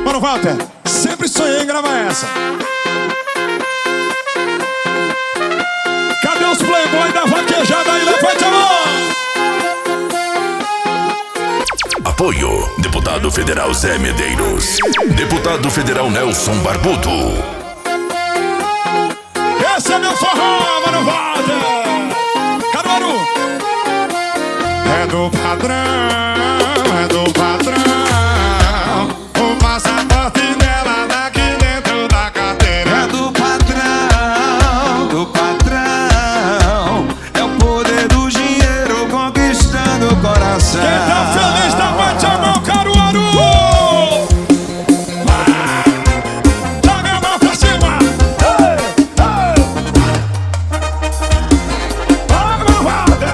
Mano Walter, sempre sonhei em gravar essa. Cadê os playboy da vaquejada aí? Levante a mão! Apoio: Deputado Federal Zé Medeiros, Deputado Federal Nelson Barbudo. Esse é meu forró, Mano Walter. Caruaru. É do patrão, é do patrão. O passaporte dela daqui dentro da carteira. É do patrão, do patrão. É o poder do dinheiro conquistando o coração. Quem tá feliz, tá bate a mão, Caruaru. Joga a mão pra cima. Vamos, Walter.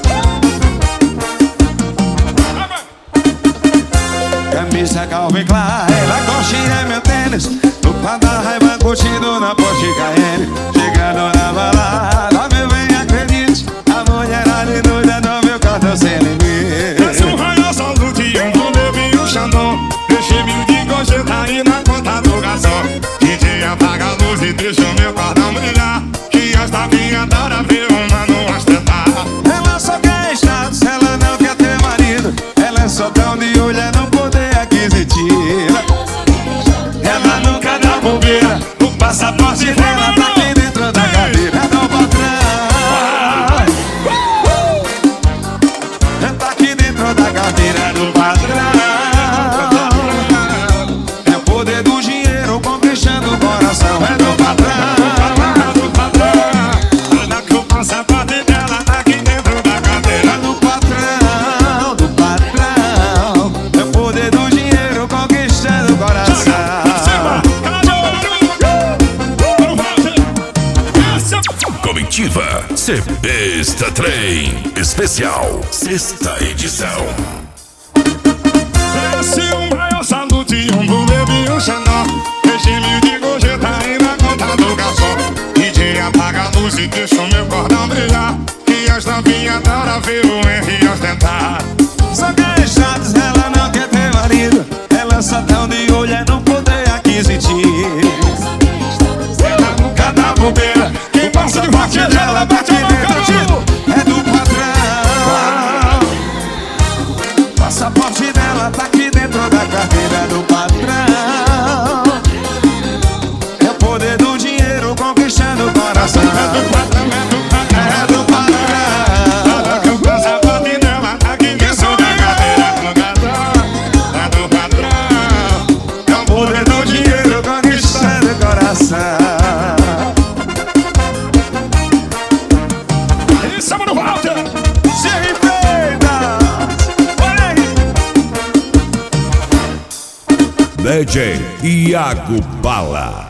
Camisa Calvin Klein, Lacoste é meu tênis. No pá da raiva curtindo na Porsche Cayenne. Chegando na balada, meu bem, acredite. A mulherada doida no meu cartão sem limite. Esse um raio salute e um bondeve e um xandão. Deixei mil de gorjeta aí na conta do garçom. DJ apaga a luz e deixa o meu cordão brilhar. Que as tapinhas adora ver uma não ostentar. Ela só quer status, ela não quer ter marido. Ela é só tão de olho, não poder aquisitivo. Ela nunca dá bobeira. O passaporte dela tá aqui dentro da carteira. É do patrão. Tá aqui dentro da carteira do patrão. É o poder do dinheiro conquistando o coração. É do patrão. Olha que o passaporte dela tá aqui dentro da carteira. É do patrão, do patrão. É o poder do dinheiro conquistando o coração. Comitiva Sebesta Trem Especial, 6ª edição. Esse um raio salute, um bondeve e um xandão. Deixei mil de gorjeta aí na conta do garçom. DJ apaga a luz e deixa o meu cordão brilhar. Que as tapinhas adora ver o R ostentar. Só quer status, ela não quer ter marido. Ela só tão de olho, é não poder aquisitivo. Ela nunca dá bobeira. Quem passa de vaquejada, ela bate a mão, Caruaru. É do patrão. Passaporte dela tá aqui dentro da carteira do patrão. É o poder do dinheiro conquistando o coração. É do patrão, é do patrão. Olha que o passaporte dela tá aqui dentro da carteira do garçom. É do patrão. É o poder do dinheiro conquistando o coração. Isso é Mano Walter. Se arrependa. Olha aí. DJ Iago Bala.